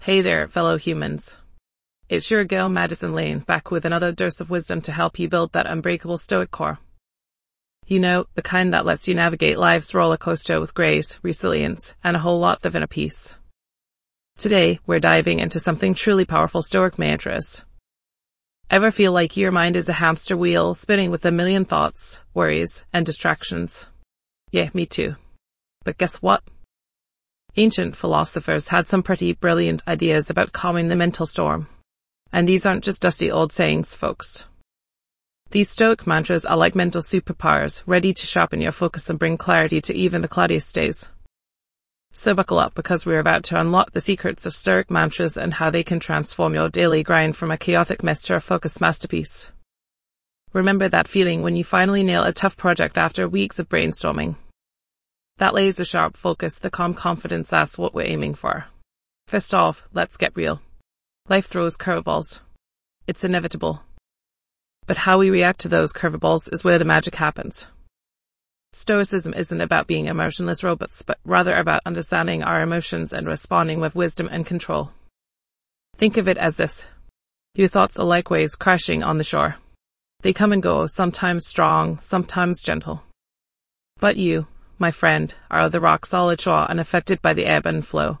Hey there, fellow humans. It's your girl Madison Lane, back with another dose of wisdom to help you build that unbreakable stoic core. You know, the kind that lets you navigate life's roller coaster with grace, resilience, and a whole lot of inner peace. Today, we're diving into something truly powerful: stoic mantras. Ever feel like your mind is a hamster wheel spinning with a million thoughts, worries, and distractions? Yeah, me too. But guess what? Ancient philosophers had some pretty brilliant ideas about calming the mental storm. And these aren't just dusty old sayings, folks. These stoic mantras are like mental superpowers, ready to sharpen your focus and bring clarity to even the cloudiest days. So buckle up, because we're about to unlock the secrets of stoic mantras and how they can transform your daily grind from a chaotic mess to a focused masterpiece. Remember that feeling when you finally nail a tough project after weeks of brainstorming? That laser-sharp focus, the calm confidence, that's what we're aiming for. First off, let's get real. Life throws curveballs. It's inevitable. But how we react to those curveballs is where the magic happens. Stoicism isn't about being emotionless robots, but rather about understanding our emotions and responding with wisdom and control. Think of it as this. Your thoughts are like waves crashing on the shore. They come and go, sometimes strong, sometimes gentle. But you, my friend, are the rock-solid shore, unaffected by the ebb and flow.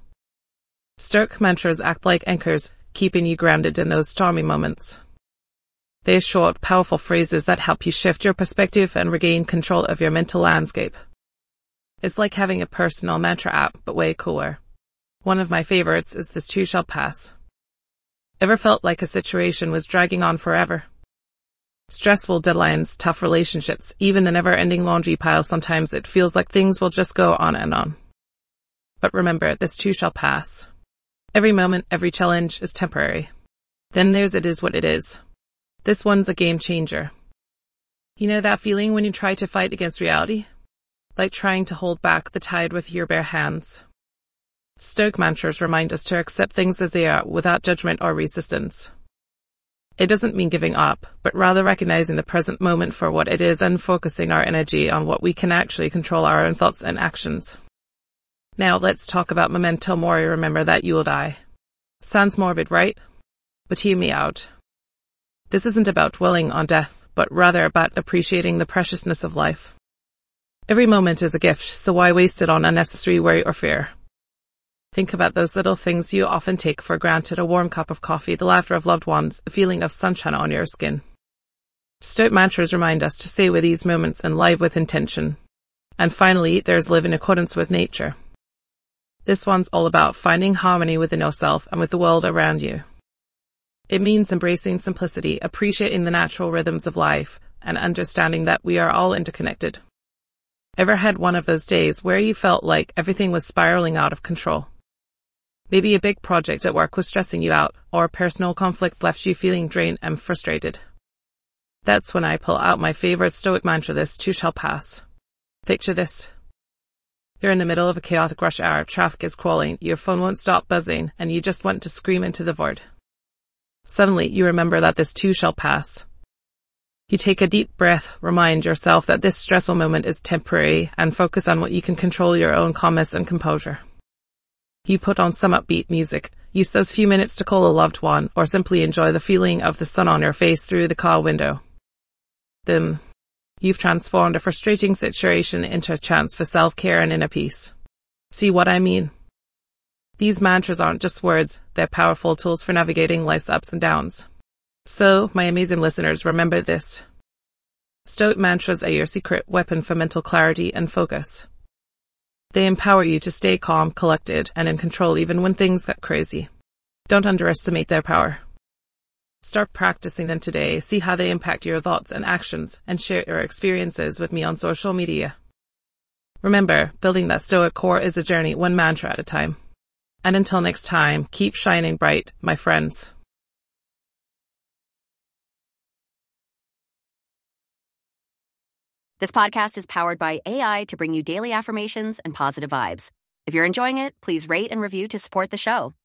Stoic mantras act like anchors, keeping you grounded in those stormy moments. They're short, powerful phrases that help you shift your perspective and regain control of your mental landscape. It's like having a personal mantra app, but way cooler. One of my favorites is "This too shall pass." Ever felt like a situation was dragging on forever? Stressful deadlines, tough relationships, even the never-ending laundry pile. Sometimes it feels like things will just go on and on. But remember, this too shall pass. Every moment, every challenge is temporary. Then there's "it is what it is." This one's a game changer. You know that feeling when you try to fight against reality? Like trying to hold back the tide with your bare hands. Stoic mantras remind us to accept things as they are without judgment or resistance. It doesn't mean giving up, but rather recognizing the present moment for what it is and focusing our energy on what we can actually control: our own thoughts and actions. Now let's talk about memento mori. Remember that you will die. Sounds morbid, right? But hear me out. This isn't about dwelling on death, but rather about appreciating the preciousness of life. Every moment is a gift, so why waste it on unnecessary worry or fear? Think about those little things you often take for granted: a warm cup of coffee, the laughter of loved ones, a feeling of sunshine on your skin. Stoic mantras remind us to savor these moments and live with intention. And finally, there's live in accordance with nature. This one's all about finding harmony within yourself and with the world around you. It means embracing simplicity, appreciating the natural rhythms of life, and understanding that we are all interconnected. Ever had one of those days where you felt like everything was spiraling out of control? Maybe a big project at work was stressing you out, or a personal conflict left you feeling drained and frustrated. That's when I pull out my favorite stoic mantra: this too shall pass. Picture this. You're in the middle of a chaotic rush hour, traffic is crawling, your phone won't stop buzzing, and you just want to scream into the void. Suddenly, you remember that this too shall pass. You take a deep breath, remind yourself that this stressful moment is temporary, and focus on what you can control: your own calmness and composure. You put on some upbeat music, use those few minutes to call a loved one, or simply enjoy the feeling of the sun on your face through the car window. Then, you've transformed a frustrating situation into a chance for self-care and inner peace. See what I mean? These mantras aren't just words, they're powerful tools for navigating life's ups and downs. So, my amazing listeners, remember this. Stoic mantras are your secret weapon for mental clarity and focus. They empower you to stay calm, collected, and in control even when things get crazy. Don't underestimate their power. Start practicing them today, see how they impact your thoughts and actions, and share your experiences with me on social media. Remember, building that stoic core is a journey, one mantra at a time. And until next time, keep shining bright, my friends. This podcast is powered by AI to bring you daily affirmations and positive vibes. If you're enjoying it, please rate and review to support the show.